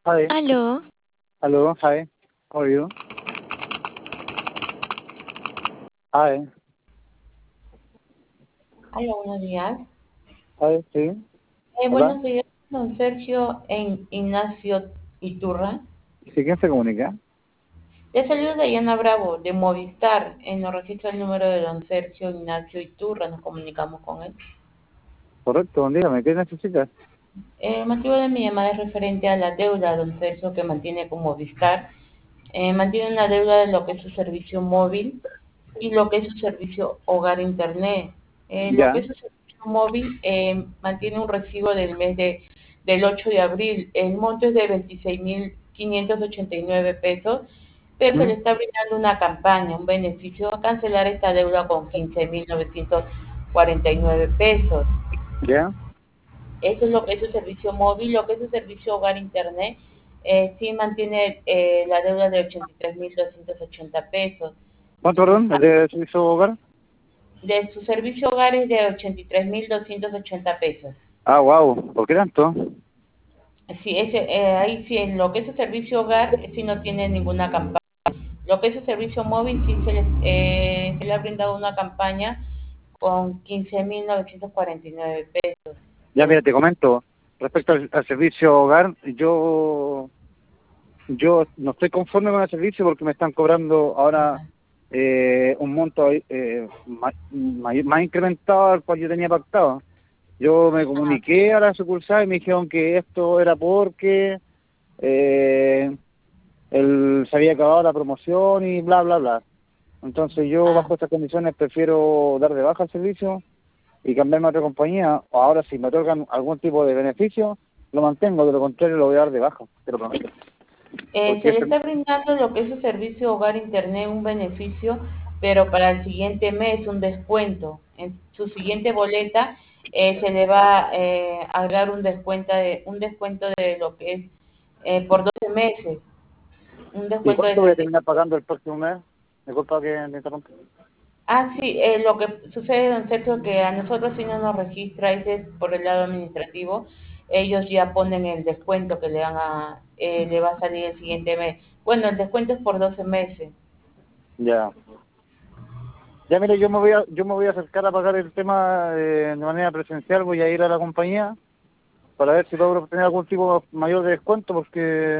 Hi. Aló, Hello. Hi. How are you? Hi. Hola, buenos días. Hi. Sí. Hola. Buenos días, don Sergio Ignacio Iturra. ¿Sí? ¿Quién se comunica? Le saludo de Diana Bravo, de Movistar. Nos registra el número de don Sergio Ignacio Iturra, nos comunicamos con él. Correcto. Dígame, ¿qué necesitas? El motivo de mi llamada es referente a la deuda, don Sergio, que mantiene con Movistar. Mantiene una deuda de lo que es su servicio móvil y lo que es su servicio hogar internet. Lo que Ya. es su servicio móvil mantiene un recibo del 8 de abril. El monto es de 26.589 pesos, pero se le ¿Mm? está brindando una campaña, un beneficio a cancelar esta deuda con 15.949 pesos. Ya. Eso es lo que es su servicio móvil, lo que es su servicio hogar internet. Sí mantiene la deuda de 83.280 pesos. ¿Cuánto, Su, perdón? ¿El de servicio hogar? de su servicio hogar es de 83.280 pesos. Ah, wow. ¿Por qué tanto? Sí, ahí sí, en lo que es su servicio hogar, sí no tiene ninguna campaña. Lo que es su servicio móvil, sí se le ha brindado una campaña con 15.949 pesos. Ya, mira, te comento. Respecto al servicio hogar, yo no estoy conforme con el servicio porque me están cobrando ahora un monto más incrementado al cual yo tenía pactado. Yo me Ah, comuniqué a la sucursal y me dijeron que esto era porque eh, se había acabado la promoción y bla, bla, bla. Entonces yo ah. bajo estas condiciones prefiero dar de baja el servicio y cambiarme a otra compañía. O ahora si me otorgan algún tipo de beneficio, lo mantengo, de lo contrario lo voy a dar de baja, te lo prometo. Se Porque le está brindando lo que es su servicio hogar internet, un beneficio, pero para el siguiente mes un descuento. En su siguiente boleta se le va a dar un descuento de lo que es por 12 meses, un ¿Y descuento de cuánto voy a 30. terminar pagando el próximo mes? Disculpa que me interrumpa. Ah, sí, lo que sucede, don Sergio, que a nosotros si no nos registra, ese es por el lado administrativo, ellos ya ponen el descuento que le va a salir el siguiente mes. Bueno, el descuento es por 12 meses. Ya. Ya mire, yo me voy a acercar a pagar el tema de manera presencial, voy a ir a la compañía para ver si logro obtener algún tipo mayor de descuento porque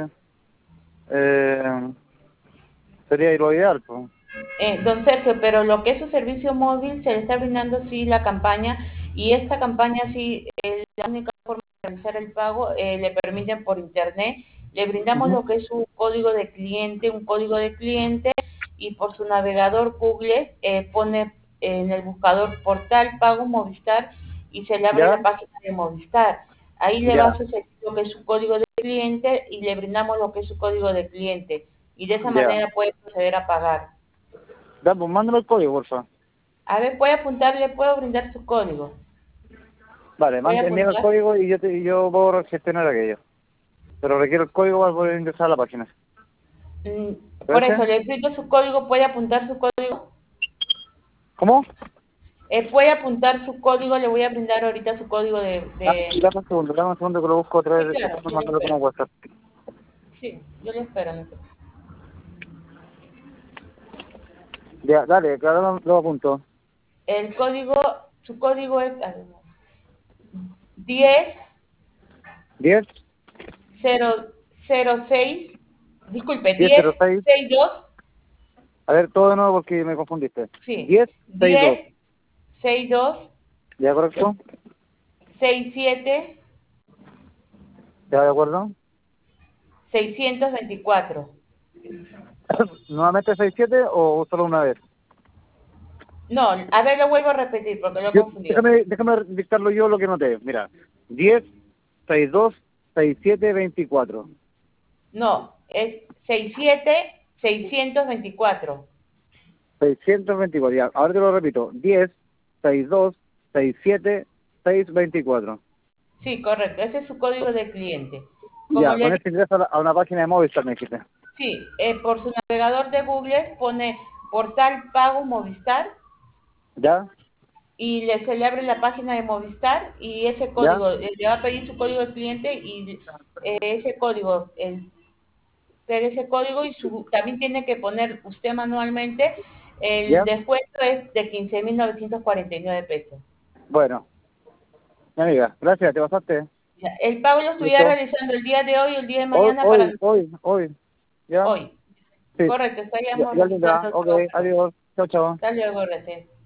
eh, sería lo ideal, pues. Don Sergio, pero lo que es su servicio móvil se le está brindando sí la campaña y esta campaña sí, la única forma de realizar el pago le permiten por internet. Le brindamos Ujú. lo que es su código de cliente, un código de cliente y por su navegador Google pone en el buscador portal pago Movistar y se le abre ¿Ya? la página de Movistar. Ahí le va a Ya, suceder lo que es su código de cliente y le brindamos lo que es su código de cliente y de esa ya. manera puede proceder a pagar. Ya, pues mándame el código, por favor. A ver, puede apuntar, le puedo brindar su código. Vale, Voy a envíame el apuntar. código y yo puedo gestionar aquello. Pero requiero el código para poder ingresar a la página. Por ¿Parece? eso, le brindo su código, puede apuntar su código. ¿Cómo? Puede apuntar su código, le voy a brindar ahorita su código Dame un segundo que lo busco otra Sí, vez, claro, después yo le mandarlo como espero. WhatsApp. Sí, yo le espero. No sé. Ya, dale, que ahora lo apunto. El código, su código es 10 10, 006, disculpe, 10 1006. 62, A ver, todo de nuevo porque me confundiste. sí, 1062. 10 62 ¿Ya, correcto? 67 ¿Ya, de acuerdo? 624. ¿Nuevamente 67 o solo una vez? No, a ver, lo vuelvo a repetir porque lo he confundido. Déjame dictarlo yo lo que noté. Mira, 10, 62, 67, 24. No, es 67624. 624, ya. Ahora te lo repito. 10, 62, 67, 624. Sí, correcto. Ese es su código de cliente. Como Ya, le con digo, este ingreso a una página de Movistar, me dijiste. sí, por su navegador de Google pone portal pago Movistar ¿Ya? y se le abre la página de Movistar y ese ¿Ya? código, le va a pedir su código de cliente y ese código, pega ese código y también tiene que poner usted manualmente, el ¿Ya? descuento es de 15.949 pesos. Bueno, mi amiga, gracias, te pasaste. Ya, el pago lo estuviera Listo. realizando el día de hoy o el día de Hoy, mañana para hoy, hoy, hoy. ¿Ya? hoy. Sí. Correcto, Ya, estaríamos ya, linda. registrando Ok, todo. adiós. Chao, chao. Hasta luego, gracias.